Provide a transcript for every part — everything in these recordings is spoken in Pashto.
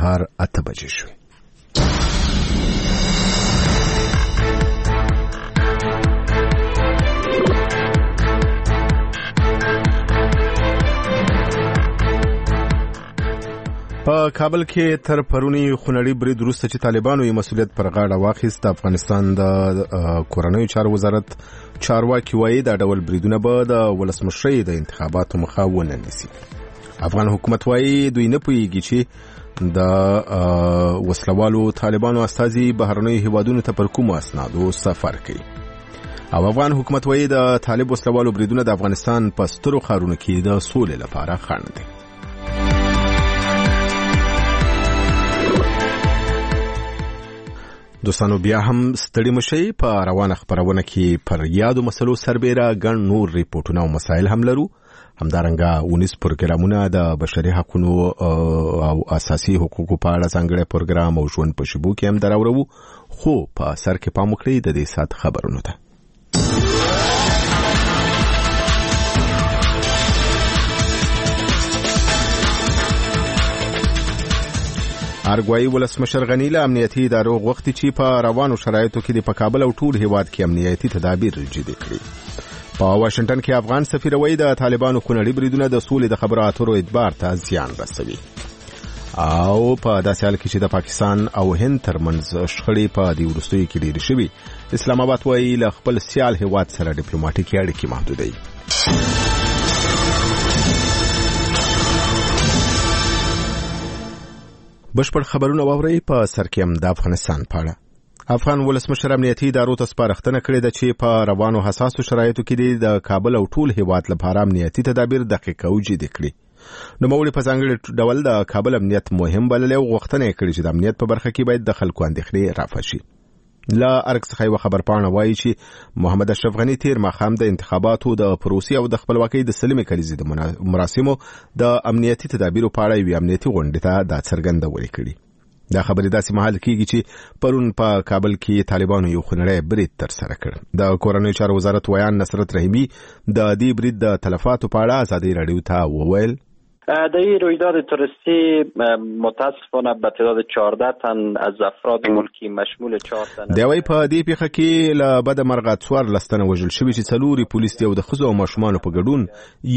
سهار 8 بجې شوې. په کابل کې تر پرونی خونړي برید وروسته چې طالبانو یې مسؤلیت پر غاړه واخیست، افغانستان د کورنیو چارو وزارت چارواکي وایي دا ډول بریدونه به د ولسمشرۍ د انتخاباتو مخه ونه نیسي. افغان حکومت وایي دوی نه پوهیږي چې د وسلوالو طالبانو استازي بهرنیو هیوادونو ته پر کومو اسنادو سفر کوي. او افغان حکومت وایي د طالب وسلوالو بریدونه د افغانستان په سترو ښارونو کې د سولې لپاره خنډ دي. دوستانو بیا هم ستړي مشئ، په روانه خبرونه کې پر یادو مسلو سربېره ګڼ نور ریپورټونه او مسایل هم لرو. همدارنګه 19 پروګرامونه د بشري حقوقو او اساسي حقوقو په اړه ځانګړی پروګرام او ژوند په شیبو کې هم دراوړو، خو په سر کې پام وکړئ د دې ساعت خبرونو ته. ارګوایي ولسمشر غني له امنیتي ادارو غوښتي چې په روانو شرایطو کې د په کابل او ټول هیواد کې امنیتي تدابیر جدي کړي. په واشنگټن کې افغان سفیر وایي د طالبانو خونړي بریدونه د سولې د خبرو اترو اعتبار ته زیان رسوي. او په داسې حال کې چې د پاکستان او هند ترمنځ شخړې په دې وروستیو کې ډېرې شوي، اسلام آباد وایي له خپل سیال هیواد سره ډیپلوماټیکي اړیکې محدودوي. بشپړ خبرونه واورئ. په سر کې هم د افغانستان په اړه افغان ولسمشر امنیتي ادارو ته سپارښتنه کړې ده چې په روانو حساسو شرایطو کې د کابل او ټول هیواد لپاره امنیتي تدابیر دقیق او جدي کړي. نوموړي په ځانګړي ډول د کابل امنیت مهم بللی او غوښتنه یې کړې چې د امنیت په برخه کې باید د خلکو اندېښنې رافع شي. له ارګ څخه یوه خبرپاڼه وایي چې محمد اشرف غني تیر ماښام د انتخاباتو د پروسې او د خپلواکۍ د سلمې کلیزې د مراسمو د امنیتي تدابیرو په اړه یوې امنیتي غونډې ته دا څرګندونې کړي. دا خبرې داسې مهال کېږي چې پرون په کابل کې طالبانو یو خونړی برید ترسره کړ. د کورنیو چارو وزارت ویان نصرت رحیمي د دې برید د تلفاتو په اړه ازادي راډیو ته وویل در این رویداد تروریستی متاسفانه به تعداد 14 تن از افراد ملکی مشمول 4 تن دی وی په دې پیښه کې له بده مرغه 14 تنه وژل شوي چې څلوري پولیس او د ښځو او ماشومانو په ګډون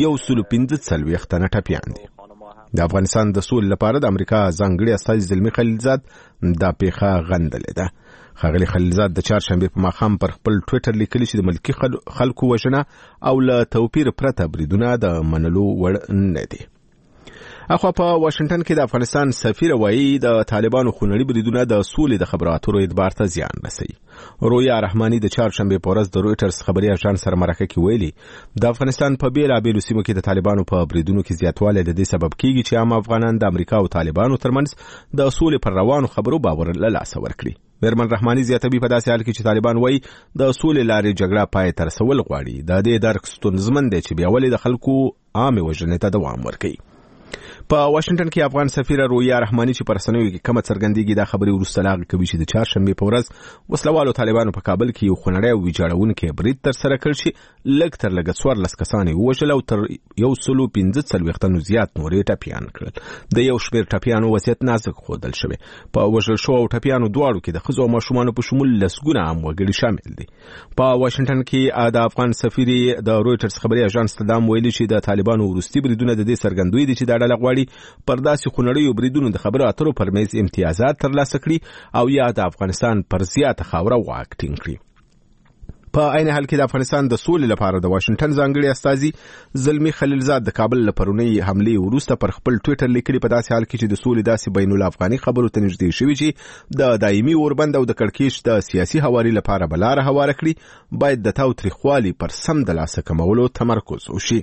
115 تنه ټپیان دي. د افغانستان د سولې لپاره د امریکا ځانګړي استازي زلمي خلیلزاد دا پیښه غندلې ده. ښاغلي خلیلزاد د چهارشنبې په ماښام پر خپل ټویټر لیکلي چې د ملکي خلکو وژنه او له توپیر پرته بریدونه د منلو وړ نه دي. اخوا په واشنگټن کې د افغانستان سفیر وایي د طالبانو خونړي بریدونه د سولې د خبرو اترو اعتبار ته زیان رسوي. رویا رحماني د چهارشنبې په ورځ د رویټرز خبري اژانس سره مرکه کې ویلي د افغانستان په بیلابیلو سیمو کې د طالبانو په بریدونو کې زیاتوالی د دې سبب کیږي چې عام افغانان د امریکا او طالبانو ترمنځ د سولې پر روانو خبرو باور له لاسه ورکړي. میرمن رحماني زیاتوي په داسې حال کې چې طالبان وایي د سولې لارې جګړه پای ته رسول غواړي. د دې درک ستونزمن دی چې بیا ولې د خلکو عامې وژنې ته دوام ورکوي. په واشنگټن کې افغان سفیر رویا رحماني چې پر رسنیو کې کومه څرګندېږي دا خبرې وروسته لاغ کوي چې د چهارشنبې په ورځ وسلوالو طالبانو په کابل کې یو خونړی او ویجاړونکی برید ترسره کړ چې لږ تر لږه 14 کسان یې ووژل او تر 115 تنو زیات نور یې ټپیان کړل. د یو شمېر ټپیانو وضعیت نازک ښودل شوی. په وژل شوو او ټپیانو دواړو کې د ښځو او ماشومانو په شمول لسګونه عام وګړي شامل دي. په واشنګټن کې د افغان سفیر د رویټرز خبري اژانس ته دا ویلي چې د طالبانو وروستي بریدونه د دې څرګندوي دي چې دا ډله غواړي پر داسې خونړیو بریدونو د خبرو اترو پر میز امتیازات ترلاسه کړي او یا د افغانستان پر زیاته خاوره واک ټینګ کړي. په عین حال کې د افغانستان د سولې لپاره د واشنگټن ځانګړي استازي زلمي خلیلزاد د کابل له پرونی حملې وروسته پر خپل ټویټر لیکلي په داسې حال کې چې د سولې داسې بین الافغاني خبرو ته نږدې شوي چې د دایمي اوربند او د کړکېچ د سیاسي هواري لپاره بلاره هواره کړي، باید د تاوتریخوالي پر سم د لاسه کمولو تمرکز وشي.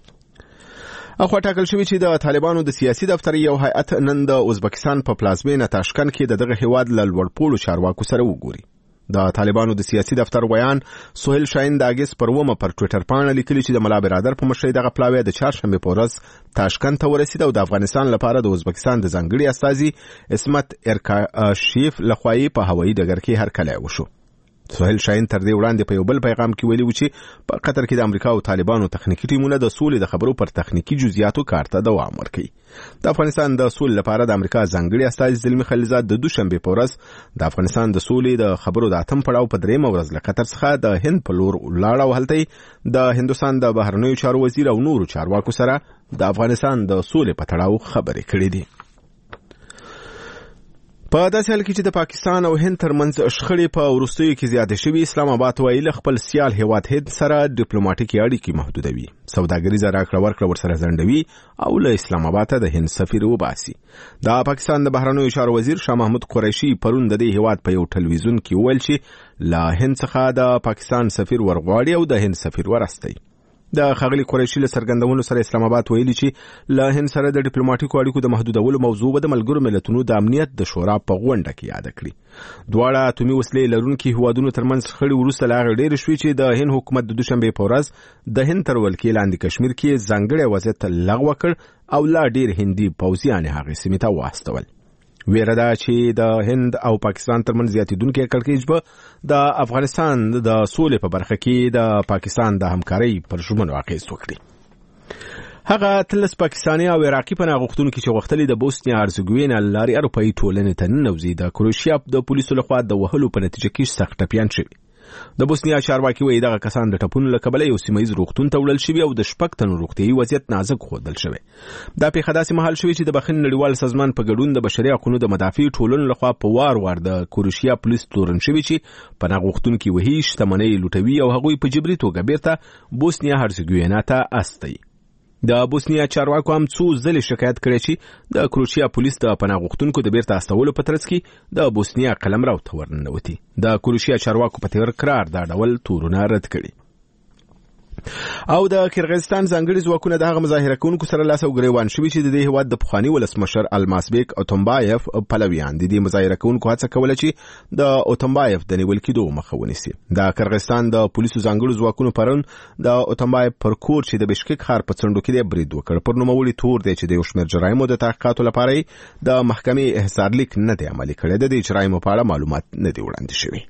اخوا ټاکل شوی چې د طالبانو د سیاسي دفتر یو هیئت نن د ازبکستان په پلازمینه تاشکند کې د دغه هیواد له لوړپوړو چارواکو سره وګوري. د طالبانو د سیاسي دفتر ویان سهیل شاهین د اگست پر 9 پر ټویټر باندې لیکلي چې د ملا برادر په مشرۍ دغه پلاوی د چهارشنبې په ورځ تاشکند ته ورسید او د افغانستان لپاره د ازبکستان د ځانګړي استازي اسمت ارکاشیف لخوا په هوایي ډګر کې هرکلی وشو. سهیل شاهین تر دې وړاندې په یو بل پیغام کې ویلي و چې په قطر کې د امریکا او طالبانو تخنیکی ټیمونه د سولې د خبرو پر تخنیکی جزئیاتو کار ته دوام ورکوي. د افغانستان د سولې لپاره د امریکا ځانګړي استازي زلمی خلیلزاد د دوشنبه په ورځ د افغانستان د سولې د خبرو د اتم پړاو په درېمه ورځ له قطر څخه د هند په لور ولاړ او هلته د هندوستان د بهرنیو چارو وزیر او نورو چارواکو سره د افغانستان د سولې په تړاو خبرې کړې دي. په داسې حال کې چې د پاکستان او هند ترمنځ شخړې په وروستیو کې زیاتې شوي، اسلام آباد وایي له خپل سیال هیواد هند سره ډیپلوماټیکي اړیکې محدودوي، سوداګریزه راکړه ورکړه ورسره ځنډوي او له اسلام آباد د هند سفیر وباسي. د پاکستان د بهرنیو چارو وزیر شاه محمود قریشي پرون د دې هیواد په یو ټلویزیون کې ویل چې له هند څخه د پاکستان سفیر ورغواړي او د هند سفیر ورستي. د خغلی قریشي له څرګندونو سره اسلام آباد ویلي چې له هند سره د ډیپلوماټیکو اړیکو د محدودولو موضوع به د ملګرو ملتونو د امنیت د شورا په غونډه کې یاد کړي. دواړه اتومي وسلې لرونکي هیوادونو ترمنځ شخړې وروسته لا ډېرې شوې چې د هند حکومت د دوشنبه په ورځ د هند تر ولکې لاندې کشمیر کې ځانګړی وضعیت لغوه کړ او لا ډېر هندي پوځیان هغې سیمې ته واستول. ویره ده چې د هند او پاکستان ترمنځ زیاتېدونکې کړکېچ به د افغانستان د سولې په برخه کې د پاکستان د همکارۍ پر ژمنو اغېز وکړي. هغه 13 پاکستاني او عراقي پناه غوښتونکي چې غوښتلي د بوسنیا هرزګوینا لارې اروپایي ټولنې ته ننوځي د کروشیا د پولیسو لخوا د وهلو په نتیجه کې سخت ټپیان شوي. د بوسنیا چارواکي وایي دغه کسان د ټپونو له کبله یو سیمهیز روغتون ته وړل شوي او د 6 تنو روغتیایي وضعیت نازک ښودل شوی. دا پیښه داسې مهال شوې چې د بخښنې نړیوال سازمان په ګډون د بشري حقوقو د مدافع ټولنو لخوا په وار د کروشیا پولیس تورن شوي چې پناه غوښتونکي وهي، شتمنۍ لوټوي او هغوی په جبري توګه بیرته بوسنیا هرزګوینا ته استوي. د بوسنیا چارواکو هم څو ځلې شکایت کړی چې د کروشیا پولیس د پناه غوښتونکو د بیرته استولو په ترڅ کې د بوسنیا قلمرو ته ورننوتي. د کروشیا چارواکو په تیر قرار دا ډول تورونه رد کړي. او د کرغیزستان ځانګړي ځواکونه د هغه مظاهره کوونکو سره لاس او ګریوان شوي چې د دې هیواد د پخواني ولسمشر الماسبیک اتومبایف پلویان دي. د مظاهره کوونکو هڅه کوله چې د اتومبایف د نیول کېدو مخه ونیسي. د کرغیزستان د پولیسو ځانګړو ځواکونو پرون د اتومبایف پر کور چې د بشکک ښار په څنډو کې برید وکړ. پر نوموړي تور دی چې د یو شمېر جرایمو د تحقیقاتو لپاره د محکمې احضار لیک نه دی عملي کړی. د دې جرایمو په اړه معلومات نه دي وړاندې شوي.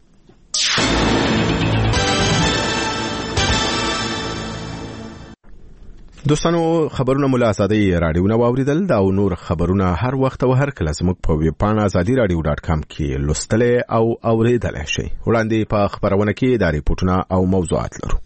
دوستانو، خبرونه مولا آزادۍ راډیو واوریدل. دا او نور خبرونه هر وخت او هر کله زموږ په ویب پاڼه azadi-radio.com کې لوستل او اوریدل شي. وړاندې په خبرونه کې دا ریپورتونه او موضوعات لرو.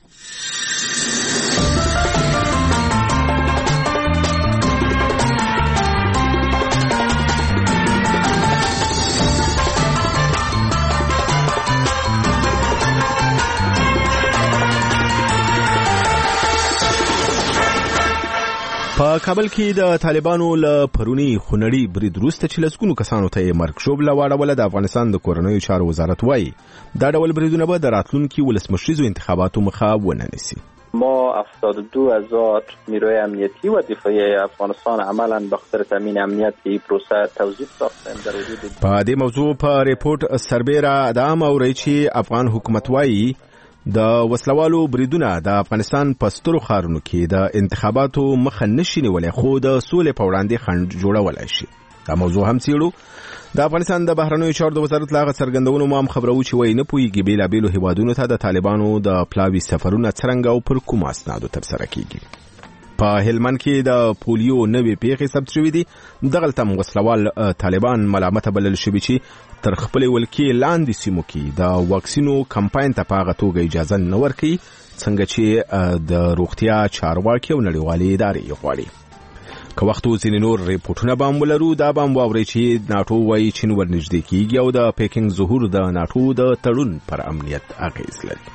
په کابل کې د طالبانو له پرونی خونړي برید وروسته چې لسګونو کسانو ته مرګ ژوبله واړوله. د افغانستان د کورنیو چارو وزارت وایي دا ډول بریدونه به د راتلونکي ولسمشریزو انتخاباتو مخه ونه نیسي. ما 72,000 نیروی امنیتی و دفاعی افغانستان عملا به خاطر تامین امنیت این پروسه توظیف ساختیم. در حدود په دې موضوع په ریپورت سربیره ادم اوري چې افغان حکومت وایي د وسلوالو بریدونه د افغانستان په سترو ښارونو کې د انتخاباتو مخه نشي نیولی، خو د سولې په وړاندې خنډ جوړولی شي. دا موضوع هم څېړو. د افغانستان د بهرنیو چارو د وزارت له هغه څرګندونو مو هم خبرو چې وایي نه پوهېږي بېلابېلو هیوادونو ته د طالبانو د پلاوي سفرونه څرنګه او پر کومو اسنادو ترسره کېږي. په هلمند کې د پولیو نوې پیښې ثبت شوې دي. دغلته هم وسلوال طالبان ملامته بلل شوي چې تر خپلې ولکې لاندې سیمو کې د واکسینو کمپاین ته په هغه توګه اجازه نه ورکوي څنګه چې د روغتیا چارواکي او نړیوالې ادارې یې غواړي. که وخت ځینې نور ریپورټونه به هم ولرو. دا به هم واورئ چې ناټو وایي چین ورنږدې کېږي او د پیکینګ ظهور د ناټو د تړون پر امنیت اغېز لري.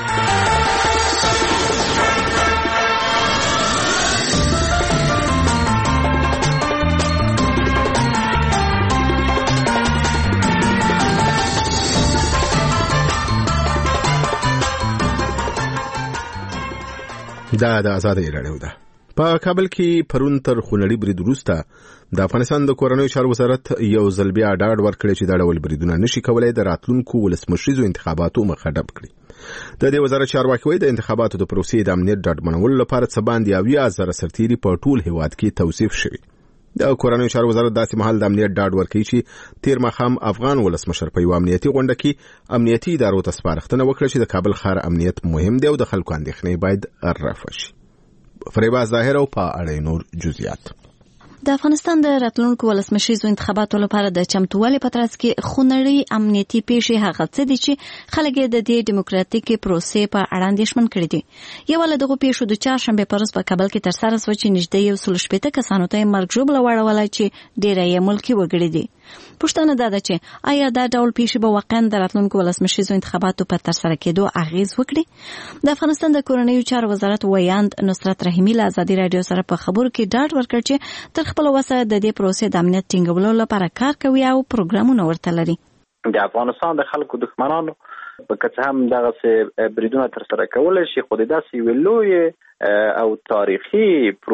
دا د آزادۍ راډیو ده. په کابل کې پرون تر خونړي برید وروسته د افغانستان د کورنیو چارو وزارت یو ځل بیا ډاډ ورکړی چې دا ډول بریدونه نشي کولای د راتلونکو ولسمشریزو انتخاباتو مخه ډب کړي. د دې وزارت چارواکي وایي د انتخاباتو د پروسې د امنیت ډاډمنولو لپاره څه باندې 70,000 سرتیري په ټول هیواد کې توصیف شوي. د کورنیو چارو وزارت داسې مهال د امنیت ډاډ ورکوي چې تیر ماښام افغان ولسمشر په یو امنیتي غونډه کې امنیتي ادارو ته سپارښتنه وکړه چې د کابل ښار امنیت مهم دی او د خلکو اندېښنې باید رفع شي. فریبا ظاهر او په اړه نور جزئیات. د افغانستان د راتلونکو ولسمشریزو انتخاباتو لپاره د چمتووالي په ترڅ کې خونړۍ امنیتي پیښې هغه څه دي چې خلک د دې دیموکراتیکي پروسې په اړه اندېښمن کړي دي. یو له دغو پیښو د چهارشنبې په ورځ په کابل کې ترسره شوه چې نږدې 160 کسانو ته مرګ ژوبله واړوله چې ډېری یې ملکي وګړي دي. پوښتنه دا ده چې آیا دا ډول پیښې به واقعا د راتلونکو ولسمشریزو انتخاباتو په ترسره کېدو اغیز وکړي؟ د افغانستان د کورنیو چارو وزارت ویاند نصرت رحیمي له ازادي راډیو سره په خبرو کې ډاډ ورکړ چې تر خپل وسه د دې پروسې د امنیت ټینګولو لپاره کار کوي او پروګرامونه ورته لري. د افغانستان د خلکو دښمنانو په کڅ هم دغه بریدونه تر سره کولای شي، خو داسې یو لوی او تاریخي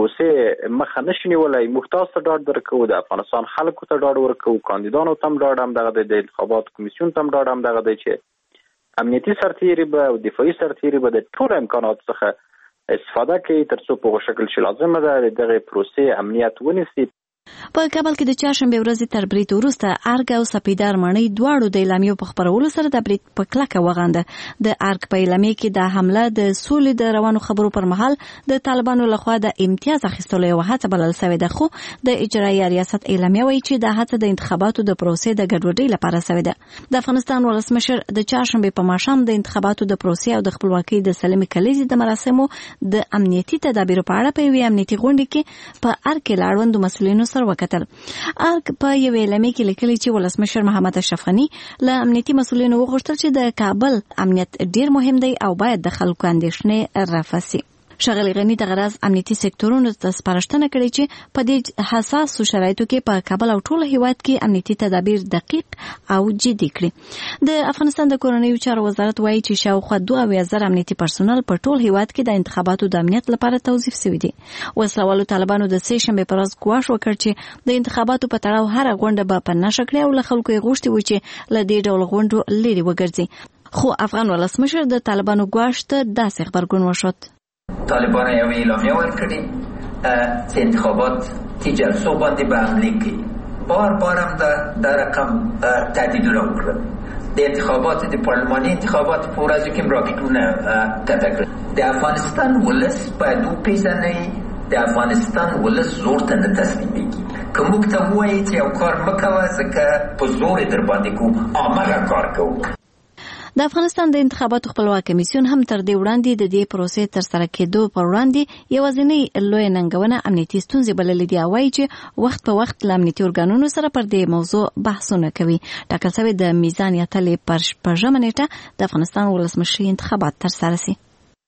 پروسې مخه نشي نیولای. موږ تاسو ته ډاډ درکو، د افغانستان خلکو ته ډاډ ورکو، کاندیدانو ته هم ډاډ هم دغه د انتخابات کمیسیون ته هم ډاډ هم دغه دی چې امنیتي سرتیري به او دفاعي سرتیري به د ټول امکانات څخه استفاده کوي ترڅو په شکل چې لازمه ده دغه پروسې امنیت ونیسي. په کابل کې د چهارشنبې ورځې تر برید وروسته ارګ او سپیدار ماڼۍ دواړو د اعلامیو په خپرولو سره د برید په کلکه وغانده. د ارګ په اعلامیه کې د حمله د سولې د روانو خبرو پر مهال د طالبانو لخوا د امتیاز اخیستلو یو هڅه بلل شوې ده، خو د اجرایي ریاست اعلامیه وایي چې د هڅه د انتخاباتو د پروسې د ګډوډۍ لپاره شوې ده. د افغانستان ولسمشر د چهارشنبې په ماښام د انتخاباتو د پروسې او د خپلواکۍ د سلمې کلیزې د مراسمو د امنیتي تدابیرو په اړه په یوې امنیتي غونډه کې په ارګ کې له اړوندو مسؤلینو سره وکتل. ارګ په یوې اعلامیه کې لیکلي چې ولسمشر محمد اشرف غني له امنیتي مسؤلینو وغوښتل چې د کابل امنیت ډیر مهم دی او باید د خلکو اندېښنې رفع شي. ښاغلي غني د غرض امنیتي سکتورونو ته سپارښتنه کړې چې په دې حساسو شرایطو کې په کابل او ټول هیواد کې امنیتي تدابیر دقیق او جدي کړي. د افغانستان د کورنیو چارو وزارت وایي چې شاوخوا 2000 امنیتي پرسونل په ټول هیواد کې د انتخاباتو د امنیت لپاره توظیف شوي دي. وسلوالو طالبانو د سه شنبې پر ورځ ګواښ وکړ چې د انتخاباتو په تړاو هر غونډه به په نښه کړي او له خلکو یې غوښتي و چې له دې ډول غونډو لرې وګرځي. خو افغان ولسمشر د طالبانو ګواښ ته داسې غبرګون وښود. طالبان یو اعلامیه ورکړي چې انتخابات تی جلسو باندې به عملي کړي. بار هم د رقم تهدیدونه وکړل. د انتخابات د پارلماني انتخابات په ورځو کې راکټونه قطع کړل. د افغانستان ولس باید وپېژني، د افغانستان ولس زور ته نه تسلیمېږي. که موږ ته ووایي چې یو کار مه کوه ځکه په زور یې در باندې کوو، هماغه کار کوو. د افغانستان د انتخاباتو خپلواک کمیسیون هم تر دې وړاندې د دې پروسې تر سره کېدو پر وړاندې یوازینۍ لوی ننګونه امنیتي ستونزې بللې دي او وایي چې وخت په وخت له امنیتي ارګانونو سره پر دې موضوع بحثونه کوي. ټاکل شوی د میزان یا تلې پر شپږمه نیټه د افغانستان ولسمشري انتخابات تر سره شي.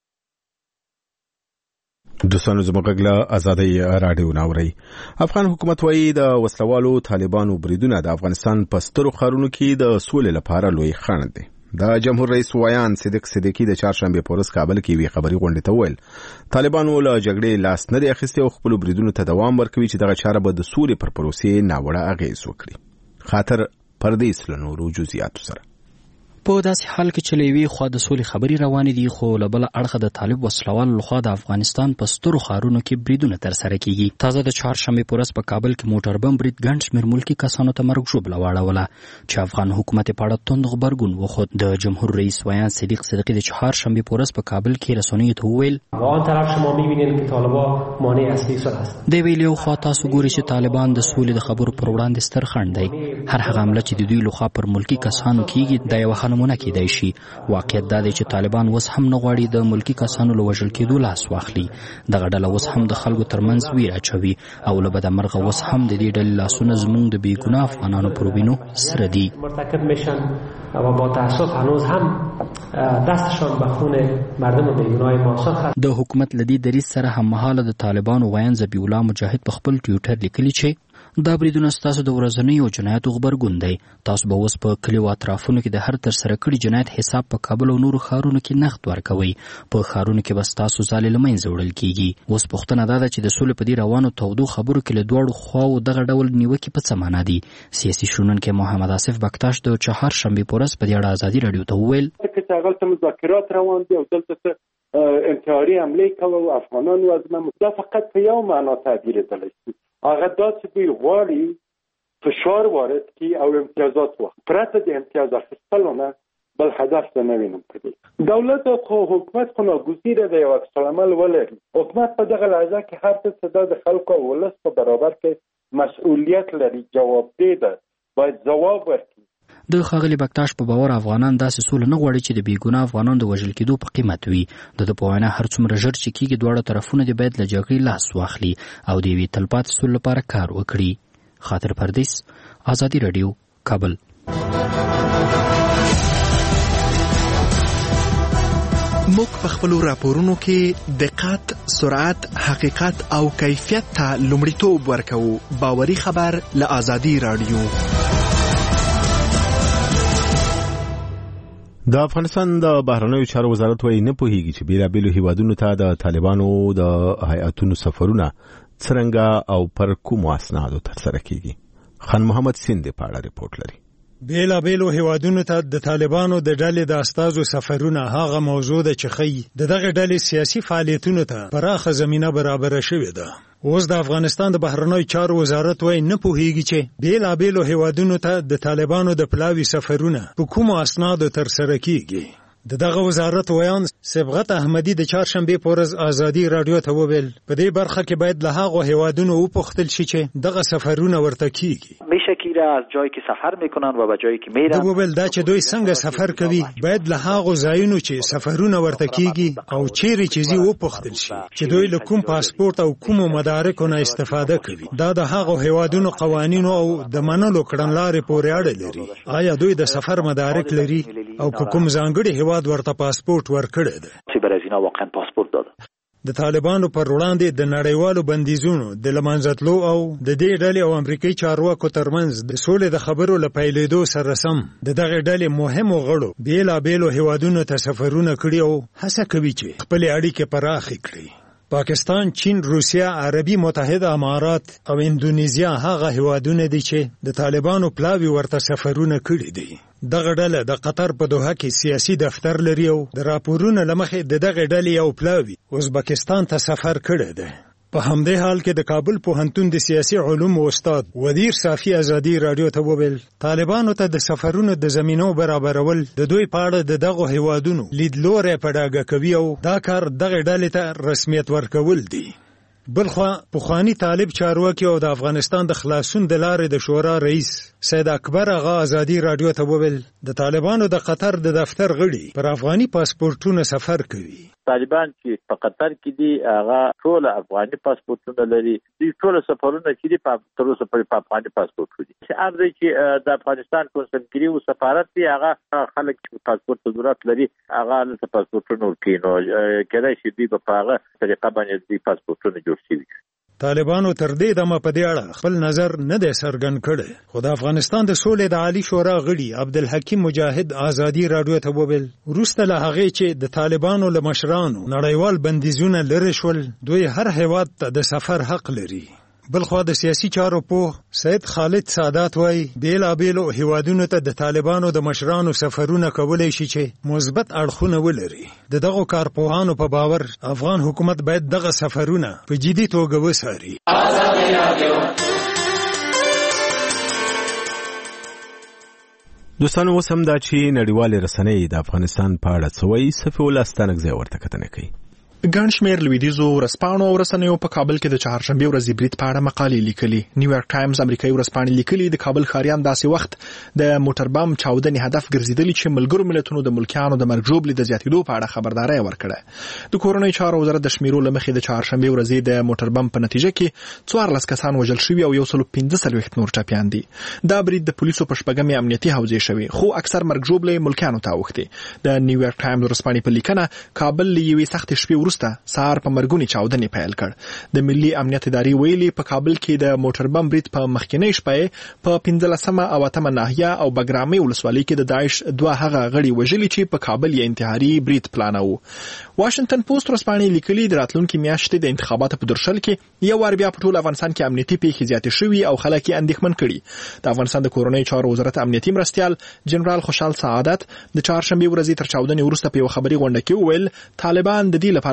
دوستانو زموږ له ازادي راډیو ناوري. افغان حکومت وایي د وسلوالو طالبانو بریدونه د افغانستان په سترو ښارونو کې د سولې لپاره لوی خنډ دی. د جمهور رئیس ویان صدیق صدیقی د چهارشنبې په ورځ کابل کې وی خبري غونډه ته ویل طالبانو له جګړې لاس نه دی اخیستی او خپل بریدونو ته دوام ورکوي چې دغه چاره به د سولې پر پروسې ناوړه اغیز وکړي. خاطر پردیس له نورو جزئیاتو سره. په داسې حال کې چې له یوې خوا د سولې خبرې روانې دي، خو له بله اړخه د طالب وسلوالو لخوا د افغانستان په سترو ښارونو کې بریدونه ترسره کیږي. تازه د چهارشنبې په ورځ په کابل کې موټر بم برید ګڼ شمېر ملکي کسانو ته مرګ ژوبله واړوله چې افغان حکومت یې په اړه توند غبرګون وښود. د جمهور رئیس ویان صدیق صدیقی د چهارشنبې په ورځ په کابل کې رسنیو ته وویل د ویل یو خوا تاسو ګورئ چې طالبان د سولې د خبرو پر وړاندې ستر خنډ دی. هر هغه عمله چې د دوی لخوا پر ملکي کسانو کیږي دا یوه نمونه کیدای شي. واقعیت دا دی چې طالبان اوس هم نه غواړي د ملکي کسانو له وژل کېدو لاس واخلي. دغه ډله اوس هم د خلکو ترمنځ ویر اچوي او له بدمرغه اوس هم د دې ډلې لاسونه زموږ د بېګناه افغانانو پر وینو سره دي. مرتکب میشن و با تاسف هنوز هم دستشان به خون مردم بیگناه ما سرخ. د حکومت لدی دریض سره هممهاله د طالبانو ویان ذبیح الله مجاهد په خپل ټویټر لیکلي چې دا بریدونه ستاسو د ورځنیو جنایاتو غبرګون دی. تاسو به اوس په کلیو اطرافونو کې د هر تر سره کړي جنایت حساب په کابل او نورو ښارونو کې نقد ورکوئ. په ښارونو کې به ستاسو ځالې له منځه وړل کیږي. اوس پوښتنه دا ده چې د سولې په دې روانو تودو خبرو کې له دواړو خواو دغه ډول نیوکې په څه معنا دي؟ سیاسي شنونکی محمد آصف بکتاش د چهارشنبې په ورځ په دې اړه ازادي راډیو ته وویل چې هغه مذاکرات روان دي او دلته انتحاري حمله کوي افغانان و از ما فقط په یو معنا تعبیر دلشي هغه داسې دوی غواړي فشار وارد کی او امتیازات واخلي. پرته د امتیاز اخیستلو نه بل هدف نه وینم کړی. دولت خو حکومت خو ناګزیره دی او عکس العمل ولري. حکومت په دغه لحظه کې هر څه د خلکو او ولس په برابر کې مسؤلیت لري، جوابدeh ده، باید ځواب ورکړي. د ښاغلي بکتاش په باور افغانان داسې سوله نه غواړي چې د بېګناه افغانانو د وژل کېدو په قیمت وي. د په وینا هر څومره ژر چې کېږي دواړه طرفونه دې باید له جګړې لاس واخلي او د یوې تلپاتې سولې لپاره کار وکړي. خاطر پردیس، ازادي راډیو، کابل. موږ په خپلو راپورونو کې دقت، سرعت، حقیقت او کیفیت ته لومړیتوب ورکوو. باوري خبر له ازادي راډیو. د افغانستان د بهرنیو چارو وزارت وايي نه پوهیږي چې بیلابیلو هیوادونو ته د طالبانو د هیئاتونو سفرونه څرنګه او پر کومو اسنادو ترسره کیږي. خان محمد سیند په اړه ریپورت لري. بیلابیلو هیوادونو ته د طالبانو د ډلې د استازو سفرونه هغه موضوع ده چې ښیي دغه ډلې سیاسي فعالیتونو ته پراخه زمینه برابره شوې ده. اوس د افغانستان د بهرنیو چارو وزارت وايي نه پوهیږي چې بیلابیلو هیوادونو ته د طالبانو د پلاوي سفرونه په کومو اسنادو ترسره کیږي. دغه وزارت ویان صبغت احمدی د چهارشنبه په ورځ ازادي رادیو ته وویل په دې برخه کې باید له هغه هیوادونو وپوښتل شي چې دغه سفرونه ورته کیږي. میشه که از جایی که سفر میکنن و به جایی که میرن. د وویل دا چې دوی څنګه سفر کوي باید له هغه ځایونو چې سفرونه ورته کیږي او چیرې چې زی وپوښتل شي چې دوی له کوم پاسپورت او کوم مدارکو نه استفاده کوي. دا د هغه هیوادونو قوانینو او د منلو کړنلارې پورې اړه لري. آیا دوی د سفر مدارک لري او کوم ځانګړي هیواد ورته پاسپورت ورکړی دی؟ چې برازیل واقعا پاسپورت داده. د طالبانو پر وړاندې د نړیوالو بندیزونو د لمنځتلو او د دې ډلې او امریکایي چارواکو ترمنځ د سولې د خبرو له پیلېدو سره سم دغه ډلې مهمو غړو بیلابیلو هیوادونو ته سفرونه کړي او هڅه کوي چې خپلې اړیکې پراخې کړي. پاکستان، چین، روسیا، عربي متحده امارات او اندونیزیا هغه هیوادونه دي چې د طالبانو پلاوي ورته سفرونه کړي دي. دغه ډله د قطر په دوحه کې سیاسي دفتر لري او د راپورونو له مخې دغه ډلې یو پلاوي ازبکستان ته سفر کړی دی. په همدې حال کې د کابل پوهنتون د سیاسي علومو استاد ودیر صافي ازادي رادیو ته وویل طالبانو ته د سفرونو د زمینو برابرول د دوی په اړه دغه هیوادونو لیدلوري په ډاګه کوي او دا کار دغه ډلې ته رسمیت ورکول دي. بلخوا پخوانی طالب چارواکي او د افغانستان د خلاصون د لارې د شورا رئیس سید اکبر آغا ازادي رادیو ته وویل د طالبانو د قطر د دفتر غړي پر افغاني پاسپورتونو سفر کوي. طالبان چې په قطر کې دي هغه ټول افغاني پاسپورتونه لري. دوی ټول سفرونه چې دي په تر اوسه په افغاني پاسپورت دي. چې ارزي چې د افغانستان کنسولګری او سفارت دی هغه خلک چې پاسپورت ضرورت لري هغه له پاسپورتونو کینو کله چې دوی په هغه طریقه باندې دوی پاسپورتونه جوړ شي. طالبانو تر دې دمه په دې اړه خپل نظر نه دی څرګند کړی. خو د افغانستان د سولې د عالی شورا غړي عبدالحکیم مجاهد ازادي رادیو ته وویل وروسته له هغې چې د طالبانو له مشرانو نړیوال بندیزونه لرې شول دوی هر هیواد ته د سفر حق لري. بلخوا د سیاسي چارو پوه سید خالد سادات وایي بیلابیلو هیوادونو ته د طالبانو د مشرانو سفرونه کولی شي چې مثبت اړخونه ولري. دغه کارپوهانو په باور افغان حکومت باید دغه سفرونه په جدي توګه وڅاري. دوستانو اوس هم دا چې نړیوالې رسنۍ د افغانستان په اړه څه وایي صفي الله ستانکزی ورته کتنه کوي. ګڼ شمېر لویدیځو ورځپاڼو او رسنیو په کابل کې د چهارشنبې ورځې برید په اړه مقالې لیکلي. نیویارک ټایمز امریکایي ورځپاڼې لیکلي د کابل ښاریان داسې وخت د موټر بم چاودنې هدف ګرځېدلي چې ملګرو ملتونو د ملکیانو د مرګ ژوبلې د زیاتېدو په اړه خبرداری ورکړه. د کورنیو چارو وزارت د شمیرو له مخې د چهارشنبې ورځې د موټر بم په نتیجه کې 14 کسان وژل شوي او 115 نور ټپیان دي. دا برید د پولیسو په شپږمې امنیتي حوزې شوی خو اکثر مرګ ژوبلې ملکیانو ته اوښتې. د نیویارک ټایمز ورځپاڼې په لیکنه کابل له یوې سختې شپې وروسته سهار په مرګونی چاودنې پیل کړ. د ملي امنیت ادارې ویلي په کابل کې د موټر بم برید په مخکینی شپه په 15مه او 8مه ناحیه او بګرامي ولسوالۍ کې د داعش دوه هغه غړي وژلي چې په کابل یې انتحاري برید پلاناوه. واشنگټن پوسټ ورځپاڼې لیکلي د راتلونکي میاشتې د انتخاباتو په درشل کې یو وار بیا په ټول افغانستان کې امنیتي پیښې زیاتې شوي او خلک یې اندېښمن کړي. د افغانستان د کورنیو چارو وزارت امنیتي مرستیال جنرال خوشحال سعادت د چهارشنبې ورځې تر چاودنې وروسته په یو خبري غونډه کې وویل طالبان د دې لپاره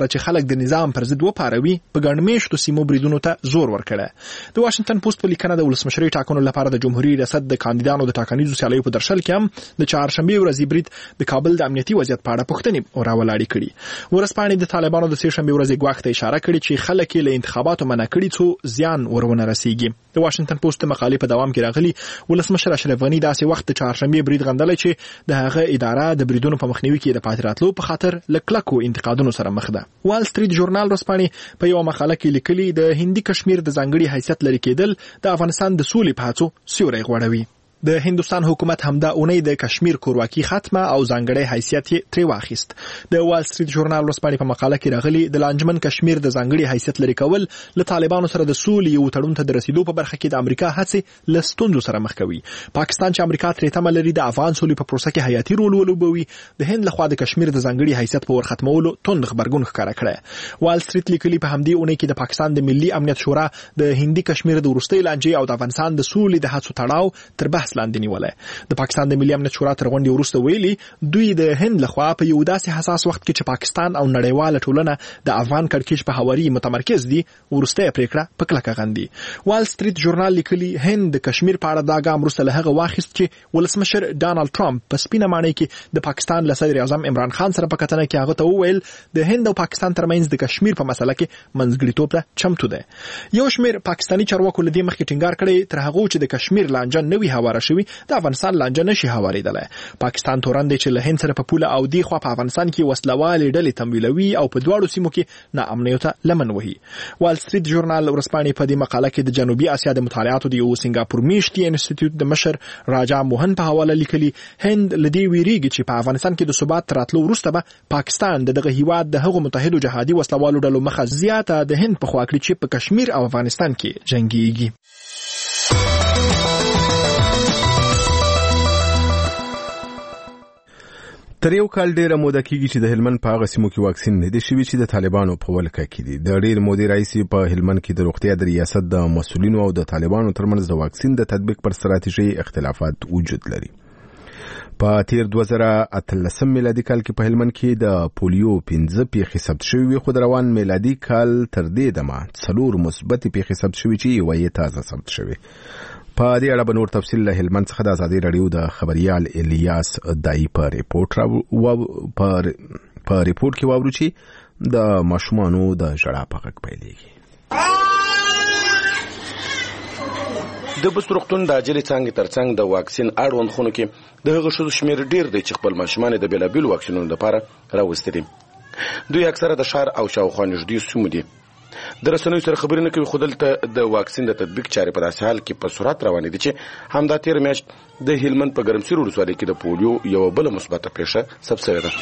چې خلک د نظام پر ضد وپاروي په ګڼمېشتو سیمو بریدونو ته زور ورکړی. د واشنگټن پوسټ په لیکنه د ولسمشرۍ ټاکنو لپاره د جمهوریت ریاست د کاندیدانو د ټاکنیزو سیالیو په درشل کې هم د چهارشنبې ورځې برید د کابل د امنیتي وضعیت په اړه پوښتنې راولاړې کړي. ورځپاڼې د طالبانو د سهشنبې ورځې ګواښ ته اشاره کړې چې خلک یې له انتخاباتو منع کړي څو زیان ورونه رسیږي. د واشنگټن پوسټ د مقالې په دوام کې راغلي ولسمشر اشرف غني داسې وخت د چهارشنبې برید غندلی چې د هغه اداره د بریدونو په مخنیوي کې د پاتې راتلو په خاطر له کلکو انتقادونو سره مخ ده. وال سټریټ ژورنال ورځپاڼې په یوه مقاله کې لیکلي د هندي کشمیر د ځانګړي حیثیت لري کېدل د افغانستان د سولې په هڅو سیوری غوړوي. د هندوستان حکومت همدا اونۍ د کشمیر کورواکي ختمه او ځانګړی حیثیت یې ترې واخیست. د وال سټریټ ژورنال ورځپاڼې په مقاله کې راغلي د لانجمن کشمیر د ځانګړي حیثیت لري کول له طالبانو سره د سولې یو تړون ته د رسیدو په برخه کې د امریکا هڅې له ستونزو سره مخ کوي. پاکستان چې امریکا ترې تمه لري د افغان سولې په پروسه کې حیاتي رول ولوبوي، د هند لخوا د کشمیر د ځانګړي حیثیت په ورختمولو توند خبرګون ښکاره کړی. وال سټریټ لیکلي په همدې اونۍ کې د پاکستان د ملي امنیت شورا د هندي کشمیر د وروستۍ لانجې او د افغانستان د سولې د هڅو تړاو تر بحث لاندې نیولی. د پاکستان د ملي امنیت شورا تر غونډې وروسته ویلي دوی د هند لخوا په یو داسې حساس وخت کې چې پاکستان او نړیواله ټولنه د افغان کړکېچ په هواري متمرکز دي وروستۍ پریکړه په کلکه غندي. وال سټریټ ژورنال لیکلي هند د کشمیر په اړه دا ګام وروسته له هغه واخیست چې ولسمشر ډانلډ ټرمپ په سپینه ماڼۍ کې د پاکستان له صدر اعظم عمران خان سره په کتنه کې هغه ته وویل د هند او پاکستان ترمنځ د کشمیر په مسله کې منځګړیتوب ته چمتو ده. یو شمېر پاکستاني چارواکو له دې مخکې ټینګار کړی تر هغه چې د کشمیر لانجه نوي هواره شوي د افغانستان لانجه نشي هواریدلی. پاکستان تورن دی چې له هند سره په پوله او دی خوا په افغانستان کې وسلوالې ډلې تمویلوي او په دواړو سیمو کې ناامنیو ته لمن وهي. وال سټریټ ژورنال ورځپاڼې په دې مقاله کې د جنوبي اسیا د مطالعاتو د یو سنګاپور میشتي انسټیټیوټ د مشر راجا موهن په حواله لیکلي هند لدی ویریږي چې په افغانستان کې د ثبات راتلو وروسته به پاکستان دغه هیواد د هغو متحدو جهادي وسلوالو ډلو مخه زیاته د هند په خوا کړي چې په کشمیر او افغانستان کې جنگيږي. تر یو کال ډیره موده کېږي چې د هلمند په هغه سیمو کې واکسین نه دی شوی چې د طالبانو په ولکه کې دي. د ډیر مودې راهیسې په هلمند کې د روغتیا د ریاست د مسؤلینو او د طالبانو ترمنځ د واکسین د تطبیق پر ستراتیژي اختلافات وجود لري. په تیر 2018 میلادي کال کې په هلمند کې د پولیو 15 پیښې ثبت شوې، خو د روان میلادي کال تر دې دمه 4 مثبت پیښې ثبت شوې چې یوه یې تازه ثبت شوې. په دې اړه به نور تفصیل له هلمند څخه د ازادي راډیو د خبريال الیاس دای په ریپورت کې واورو چې د ماشومانو د ژړا په غږ پیلېږي. د بست روغتون د عاجلې څانګې ترڅنګ د واکسین اړوند خونو کې د هغو ښځو شمېر ډېر دی چې خپل ماشومان د بېلابېلو واکسینونو لپاره راوستي دي. دوی اکثره د ښار او شاوخوا نږدې سیمو دي. د رسنیو سره خبرې نه کوي، خو دلته د واکسین د تطبیق چارې په داسې حال کې په سرعت روانې دي چې همدا تېره میاشت د هلمند په ګرمسیر ولسوالۍ کې د پولیو یوه بله مثبته پیښه ثبت شوې ده.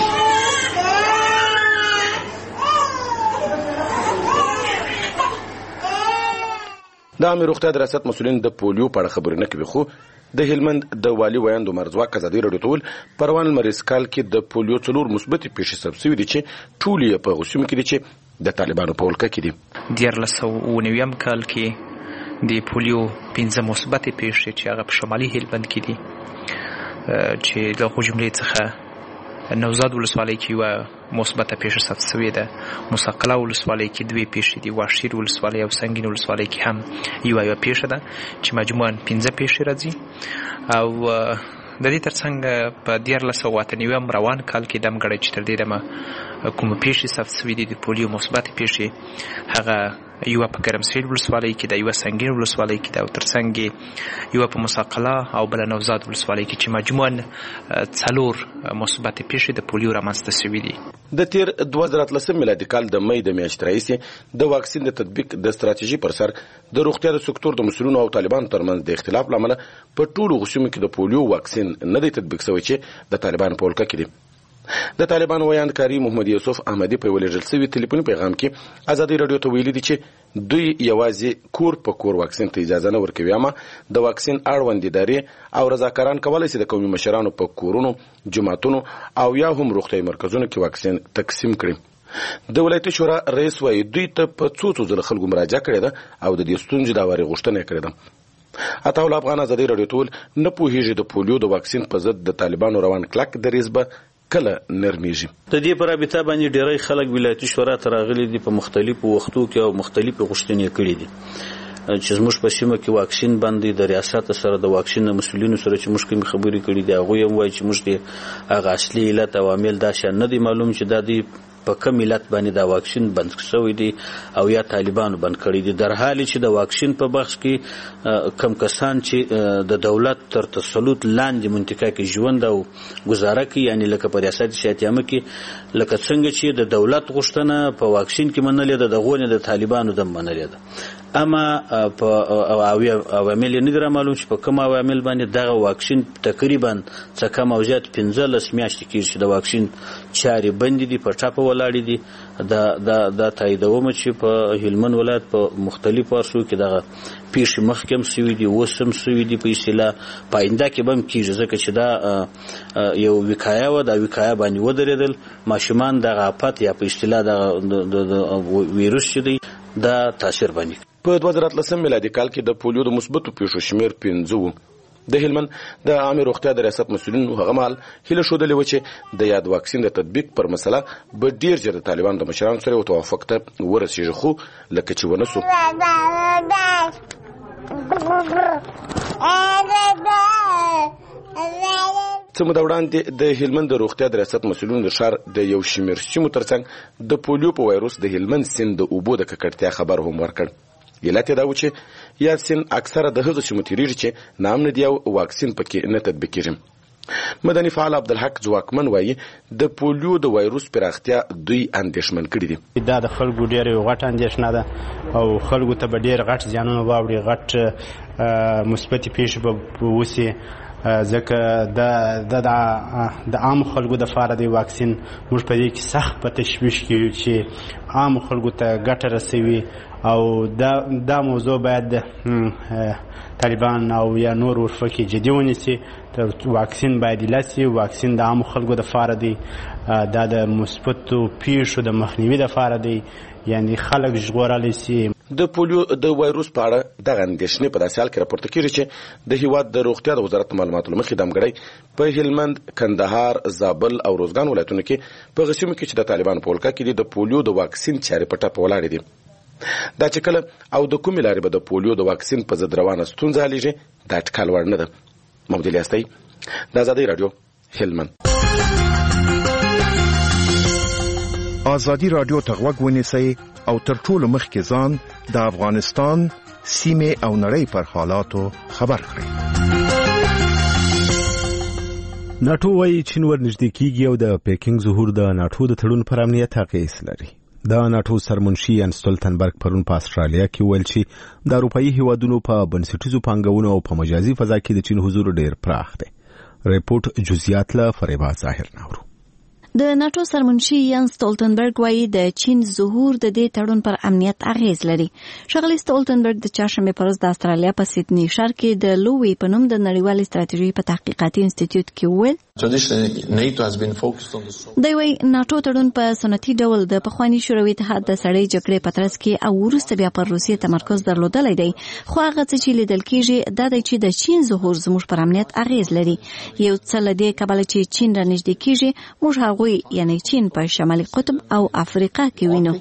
د عامې روغتیا د ریاست مسؤلین د پولیو په اړه خبرې نه کوي، خو د هلمند د والي ویاند عمر ځواک ازادي راډیو ته وویل په روان لمریز کال کې د پولیو 4 مثبتې پیښې ثبت شوې دي چې ټولې یې په هغو سیمو کې دي چې د طالبانو په ولکه کې دي. 1999 کال کې د پولیو 15 مثبتې پیښې چې هغه په شمالي هلمند کې دي، چې د هغو جملې څخه نوزاد ولسوالۍ کې یوه مثبته پیښه ثبت شوې ده، مساقله ولسوالۍ کې 2 پیښې دي، واشیر ولسوالۍ او سنګین ولسوالۍ کې هم یوه پیښه ده چې مجموعاً 15 پیښې راځي. او د دې ترڅنګ په 1998 روان کال کې دمګړی چې تر دې دمه کومه پیښې ثبت شوې دي د پولیو مثبتې پیښې، هغه یوه په ګرمسیر ولسوالۍ کې ده، یوه سنګین ولسوالۍ کې ده، او ترڅنګ یوه په مساقله او بله نوزاد ولسوالۍ کې چې مجموعاً 4 مثبتې پیښې د پولیو رامنځته شوي دي. د تیر 2013 میلادي کال د مې د میاشتې راهیسې د واکسین د تطبیق د ستراتیژي پر سر د روغتیا د سکتور د مسؤلینو او طالبانو ترمنځ د اختلاف له امله په ټولو سیمو کې د پولیو واکسین نه دی تطبیق شوی چې د طالبانو په ولکه کې دي. د طالبانو ویاند کاری محمد یوسف احمدی په ولېږل شوي ټلیفوني پیغام کې ازادي راډیو ته ویلي دي چې دوی یوازې کور په کور واکسین ته اجازه نه ورکوي، اما د واکسین اړوند ادارې او رضاکاران کولی شي د قومي مشرانو په کورونو، جماعتونو او یا هم روغتیايي مرکزونو کې واکسین تقسیم کړي. د ولایتي شورا رئیس وایي دوی ته په څو ځله خلکو مراجعه کړې ده او د دې ستونزې د هواري غوښتنه یې کړې ده. عطاءالله افغان ازادي راډیو ته ویل نه پوهېږي د پولیو د واکسین په ضد د طالبانو روان کلک دریځ به کله نرمیږي. د دې پر رابطه باندې ډېری خلک ولایتي شورا ته راغلي دي په مختلفو وختو کې او مختلفې غوښتنې کړي دي چې زموږ په سیمه کې واکسین باندې د ریاست سره د واکسین مسؤلینو سره چې موږ کوم خبرې کړي دي هغه هم وایي چې موږ د هغه اصلي علت او عامل دا شان نه دی معلوم چې دا دی په کوم علت باندې دا واکسین بند شوی دی او یا طالبانو بند کړی دي، در حال چې د واکسین په بخش کې کم کسان چې د دولت تر تسلط لاندې منطقه کې ژوند او گزاره کوي، یعنی لکه په ریاست شاتیامه کې لکه څنګه چې د دولت غوښتنه په واکسین کې منلې ده دغه نه د طالبانو د منلې ده. اما په عوامل نه درا معلوم چې په کوم عوامل باندې دغه واکسین تقریبا څه کم او زیات 15 میاشتې کې چې د واکسین چارې بند دي په ټاپه ولاړې دي. دا تاییدوم چې په هلمند ولایت په مختلفو ارسو کې دغه پیښې مخکې سوي دي، اوس هم سوي دي په اصطلاح پاینده کې به هم کېږي، ځکه چې دا یو وقایه وه، دا وقایه باندې ودرېدل ماشومان دغه آفت یا په اصطلاح د ویروس چې دی دا تاثیر باندې. په 2013 میلادي کال کې د پولیو د مثبتو پیښو شمیر 15 و. د هلمند د عامه روغتیا د ریاست مسؤلینو هغه مهال هیله ښودلې وه چې د یاد واکسین د تطبیق پر مسله به ډیر ژر د طالبانو د مشرانو سره یو توافق ته ورسېږي، خو لکه چې ونه سو. څه موده وړاندې د هلمند د روغتیا د ریاست مسؤلینو د ښار د یو شمېر سیمو ترڅنګ د پولیو په وایروس د هلمند سیند د اوبو د ککړتیا خبر هم ورکړ. علت یې دا و چې یاد سیند اکثره د هغو سیمو تېرېږي چې نام نه دي او واکسین پکې نه تطبیق کېږي. مدني فعال عبدالحق ځواکمن وایي د پولیو د وایروس پراختیا دوی اندېښمن کړي دي. دا د خلکو ډېره یو غټه اندېښنه ده او خلکو ته به ډېر غټ زیانونه واوړي، غټ مثبتې پیښې به وشي، ځکه د عام خلکو دپاره د واکسین موږ په دې کې سخت په تشویش کې یو چې عام خلکو ته ګټه رسوي او دا موضوع باید طالبان او یا نور ورفقې جدي ونیسي. واکسین باید ایله سي، واکسین د عامو خلکو دپاره دی، دا د مثبتو پیښو د مخنیوي دپاره دی، یعنی خلک ژغورلی سي. د پولیو د وایروس په اړه دغه اندېښنې په داسې حال کې راپورته کېږي چې د هېواد د روغتیا د وزارت معلوماتو له مخې دمګړی په هلمند، کندهار، زابل او روزګان ولایتونو کې په هغه سیمو کې چې د طالبانو په ولکه کې دي د پولیو د واکسین چارې په ټپه ولاړې دي. دا چې کله او د کومې لارې به د پولیو د واکسین په ضد روانه ستونزه حلېږي دا ټکال وړ نه ده. محمود الیاستی، د ازادۍ راډیو، هلمند. ازادي راډیو ته غوږ ونیسئ او تر ټولو مخکې ځان د افغانستان سیمې او نړۍ پر حالاتو خبر کړئ. ناټو وايي چین ورنږدې کیږي او د پیکینګ ظهور د ناټو د تړون پر امنیت اغېز لري. د ناټو سرمنشي یان ستولتنبرګ پرون په استرالیا کې ویل چې د اروپایي هیوادونو په بنسټیزو پانګونو او په مجازي فضا کې د چین حضور ډېر پراخ دی. ریپورت جزئیات له فریبا ظاهر نورو. د ناټو سرمنشي یان ستولتنبرګ وایي د چین ظهور د دې تړون پر امنیت اغیز لري. ښاغلي ستولتنبرګ د چهارشنبې په ورځ د استرالیا په سیدني ښار کې د لوی په نوم د نړیوالې ستراتیژۍ په تحقیقاتي انسټیټیوټ کې وویل دی وایي ناټو تړون په سنتي ډول د پخواني شوروي اتحاد د سړې جګړې په ترڅ کې او وروسته بیا پر روسیې تمرکز درلودلی دی، خو هغه څه چې لیدل کېږي دا دی چې د چین ظهور زموږ پر امنیت اغیز لري. یو څه له دې کبله چې چین رانږدې کېږي موږ هغوی یعنی چین په شمالي قطب او افریقا کې وینو.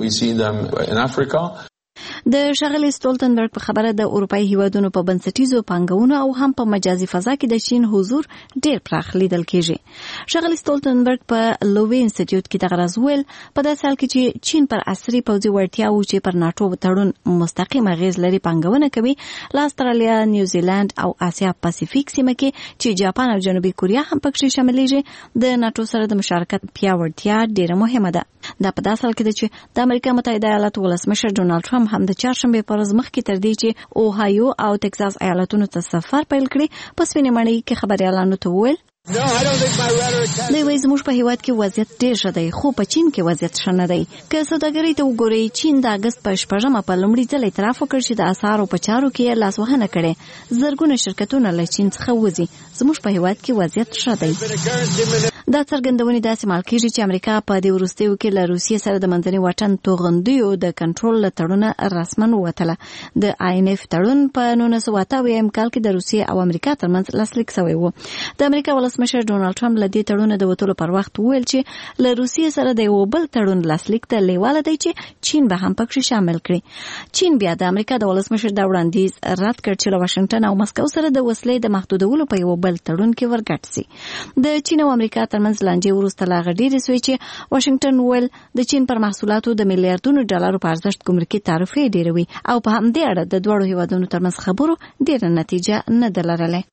د ښاغلي ستولتنبرګ په خبره د اروپایي هیوادونو په بنسټیزو پانګونو او هم په مجازي فضا کې د چین حضور ډېر پراخ لیدل کېږي. ښاغلي ستولتنبرګ په لوی انسټیټیوټ کې دغه راز ویل په داسې حال کې چې چین پر عصري پوځي وړتیاو چې پر ناټو تړون مستقیم اغیز لري پانګونه کوي، له استرالیا، نیوزیلند او آسیا پاسفیک سیمه کې چې جاپان او جنوبي کوریا هم پکې شاملېږي د ناټو سره د مشارکت پیاوړتیا ډېره مهمه ده. دا په داسې حال کې ده چې د امریکا متحده ایالاتو ولسمشر ډونالډ ټرمپ هم د چهارشنبې په ورځ مخکې تر دې چې اوهایو او ټکساس ایالتونو ته سفر پیل کړي په سپینې ماڼۍ کې خبریالانو ته وویل دی وایي زموږ په هیواد کې وضعیت ډېر ښه دی، خو په چین کې وضعیت ښه نه دی. که سوداګرۍ ته وګورئ، چین د اګست په 6 په لومړي ځل اعتراف وکړ چې د اسعارو په چارو کې لاسوهنه کړې. زرګونه شرکتونه له چین څخه وځي. زموږ په هیواد کې وضعیت ښه دی. دا څرګندونې داسې مال کېږي چې امریکا په دې وروستیو کې له روسیې سره د منځني واټن توغندیو د کنټرول له تړونه رسما ووتله. د INF تړون په 1988 کال کې د روسیې او امریکا ترمنځ لاسلیک شوی و. د امریکا ولسمشر ډونالد ټرمپ له دې تړون د وټولو پر وخت ویل چې له روسیې سره د یو بل تړون لاسلیک ته لیواله دی چې چین به هم پکې شامل کړي. چین بیا د امریکا د ولسمشر د وړاندیز رد کړ چې له واشنگټن او مسکو سره د وسلې د محدودولو په یو بل تړون کې ورګډ سي. د چین او امریکا ترمنځ لانجې وروسته لا غډېرې سوې چې واشنگټن ویل د چین پر محصولاتو د میلیارډونو ډالرو په ارزښت ګمرکي تعرفې ډېروي او په همدې اړه د دواړو هیوادونو ترمنځ خبرو ډېره نتیجه نه ده لرلې.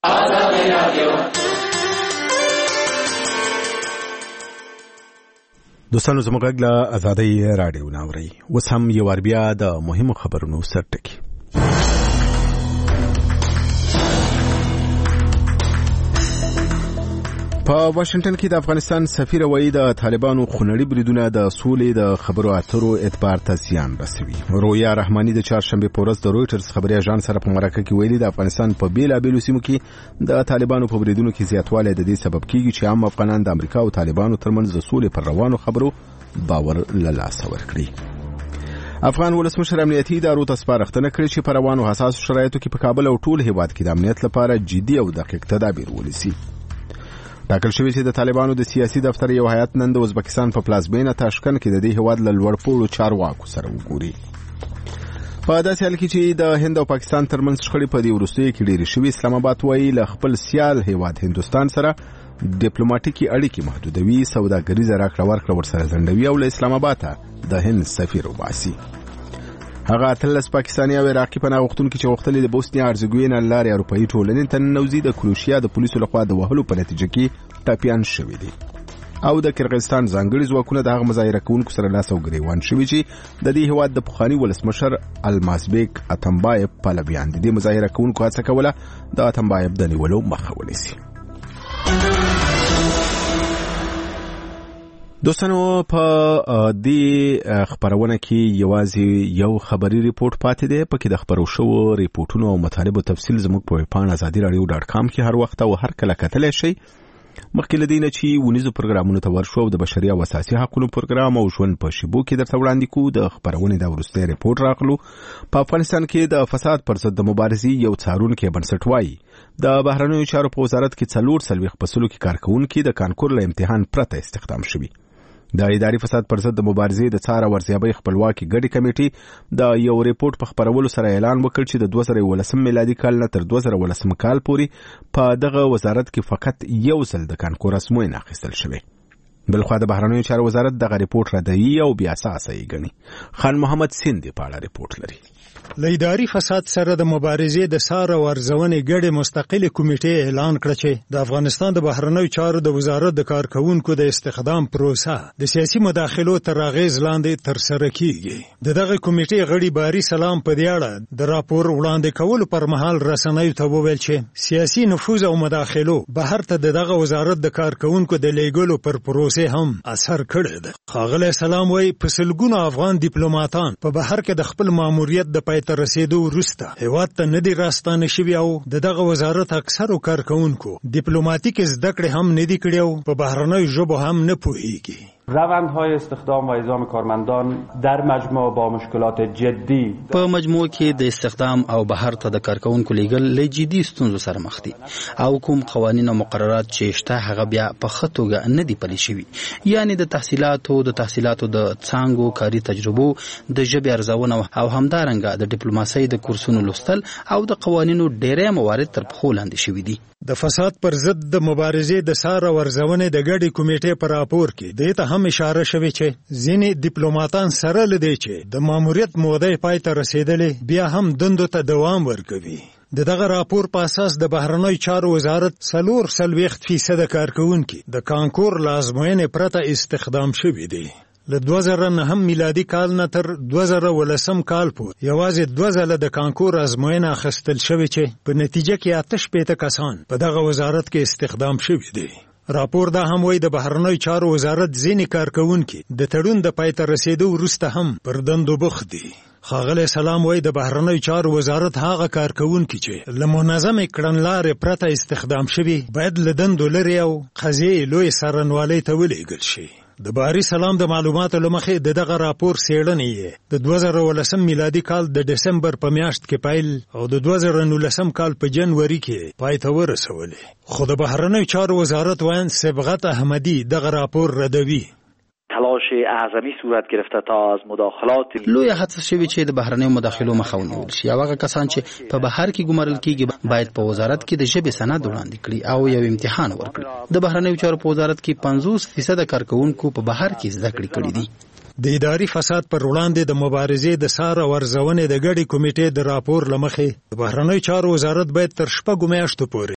دوستانو زموږ غږ له آزادۍ راډیو نه اورئ. اوس هم یو وار بیا د مهمو خبرونو سرټکي. په واشنگټن کې د افغانستان سفیر وایي د طالبانو خونړي بریدونه د سولې د خبرو اترو اعتبار ته زیان رسوي. رویا رحماني د چهارشنبه په ورځ د رويټرز خبري اژانس سره په مرکه کې ویلي د افغانستان په بیلابېلو سیمو کې د طالبانو په بریدونو کې زیاتوالی د دې سبب کیږي چې عام افغانان د امریکا او طالبانو ترمنځ د سولې پر روانو خبرو باور له لاسه ورکړي. افغان ولسمشر امنیتي ادارو ته سپارښتنه کړې چې په روانو حساسو شرایطو کې په کابل او ټول هیواد کې د امنیت لپاره جدي او دقیق تدابیر ونیسي. ټاکل شوی چې د طالبانو د سیاسي دفتر یو هیئت نن د ازبکستان په پلازمینه تاشکند کې د دې هیواد له لوړپوړو چارواکو سره وګوري. په داسې حال کې چې د هند او پاکستان ترمنځ شخړې په دې وروستیو کې ډېرې شوې، اسلام آباد وایي له خپل سیال هیواد هندوستان سره ډیپلوماټیکي اړیکې محدودوي، سوداګریزه راکړه ورکړه ورسره ځنډوي او له اسلام آباد د هند سفیر وباسي. هغه 13 پاکستاني او عراقي پناه غوښتونکي چې غوښتل د بوسنیا هرزګوینا لارې اروپאי ټولنې ته ننوځي د کروشیا د پولیسو لخوا د وهلو په نتیجه کې ټاپیان شوي دي. او د کرغستان ځانګړي ځواکونه د هغه مظاهره کوونکو سره لاس او ګریوان شوي چې د دې هیواد د پخواني ولسمشر المازبیک اتمبایب پلویان دي. د مظاهره کوونکو هڅه کوله د اتمبایب د نیولو مخه ونیسي. دوستانو په دې خبرونه کې یوازې یو خبري ریپورت پاتې دی. پکې د خبرو شوو ریپورتونو او مطالبو تفصیل زموږ په ویبپاڼه azadiradio.com کې هر وخت او هر کله کتلی شئ. مخکې له دې نه چې ونیزو پروګرامونو ته ورشو او د بشري او اساسي حقوقو پروګرام او ژوند په شیبو کې درته وړاندې کوو. د خبرونې د وروستي ریپورت راغلو. په افغانستان کې د فساد پر ضد د مبارزې یو څارونکی بنسټ وایي د بهرنیو چارو په وزارت کې 40 فصلو کې کارکونکي د کانکور له امتحان پرته استخدام شوي. د اداري فساد پر ضد د مبارزې د څار او ارزیابۍ خپلواکي ګډي کمیټې د یو ریپورت په خبرولو سره اعلان وکړ چې د 2019 میلادي کال نه تر 2019 کال پورې په دغه وزارت کې فقط یو ځل د کانکور ازموینه اخیستل شوې. بلخوا د بهرنیو چارو وزارت دغه ریپورت ردوي او بیا اساسه یې ګڼي. خان محمد سیندي په اړه ریپورت لري. له اداري فساد سره د مبارزې د څار او ارزونې ګډې مستقلې کمیټې اعلان کړ چې د افغانستان د بهرنیو چارو د وزارت د کارکونکو د استخدام پروسه د سیاسي مداخلو تر اغېز لاندې ترسره کیږي. د دغه کمیټې غړي باري سلام په دې اړه د راپور وړاندې کولو پر مهال رسنیو ته وویل چې سیاسي نفوذ او مداخلو بهر ته دغه وزارت د کارکونکو د لیږلو پر پروسې هم اثر کړی دی. ښاغلی سلام وایي په سلګونو افغان ډیپلوماټان په بهر کې د خپل ماموریت د پای ته رسیدو وروسته هیواد ته نه دي راستانه شوي او دغه وزارت اکثرو کارکونکو دیپلماتیک زده کړې هم نه دي کړي او په بهرنیو ژبو هم نه پوهیږي. روندهای استخدام و اعزام کارمندان در مجموع با مشکلات جدی په مجموع کې د استخدام او بهر ته د کارکونکو لیږل له جدي ستونزو سره مخ دي او کوم قوانین او مقررات چې شته هغه بیا په ښه توګه نه دي پلي شوي. یعنی د تحصیلاتو د څانګو کاري تجربو د ژبې ارزونه او همدارنګه د ډیپلوماسۍ د کورسونو لوستل او د قوانینو ډېری موارد تر پښو لاندې شوي دي. د فساد پر ضد د مبارزې د څار او ارزونې د ګډې کمیټې په راپور کې دې ته هم اشاره شوې چې ځینې ډیپلوماټان سره لدی چې د ماموریت موده پای ته رسیدلې بیا هم دندو ته دوام ورکوي. دغه راپور په اساس د بهرنیو چارو وزارت 40% کارکونکي د کانکور لازموینې پرته استخدام شوي دي. له 2009 میلادي کال نه تر 2019 کال پورې یوازې 2 ځله د کانکور ازموینه اخیستل شوې چې په نتیجه کې 88 کسان په دغه وزارت کې استخدام شوي دي. راپور دا هم وایي د بهرنیو چارو وزارت ځینې کارکونکي د تړون د پای ته رسیدو وروسته هم پر دندو بوخت دي. ښاغلی سلام وایي د بهرنیو چارو وزارت هغه کارکونکي چې له منظمې کړنلارې پرته استخدام شوي باید له دندو لرې او قضیې لوی څارنوالۍ ته ولېږل شي. د بهري سلام د معلوماتو له مخې دغه راپور څېړنې د 2019 میلادي کال د دسمبر په میاشت کې پیل او د 2019 کال په جنوري کې پای ته ورسولې. خو د بهرنیو چارو وزارت وایي صبغت احمدی دغه راپور ردوي. تلاش اعظمی صورت گرفته تا از مداخلات لوی هڅه شوی چې د بهرنیو مداخلو مخه ونیول شي. هغه کسان چې په بهر کې ګمارل کیږي باید په وزارت کې د ژبې سند وړاندې کړي او یو امتحان ورکړي. د بهرنیو چارو په وزارت کې 50% کارکونکو په بهر کې زده کړې کړې دي. د اداري فساد پر وړاندې د مبارزې د سار او ارزونې د ګډې کمیټې د راپور له مخې د بهرنیو چارو وزارت باید تر 6 میاشتو پورې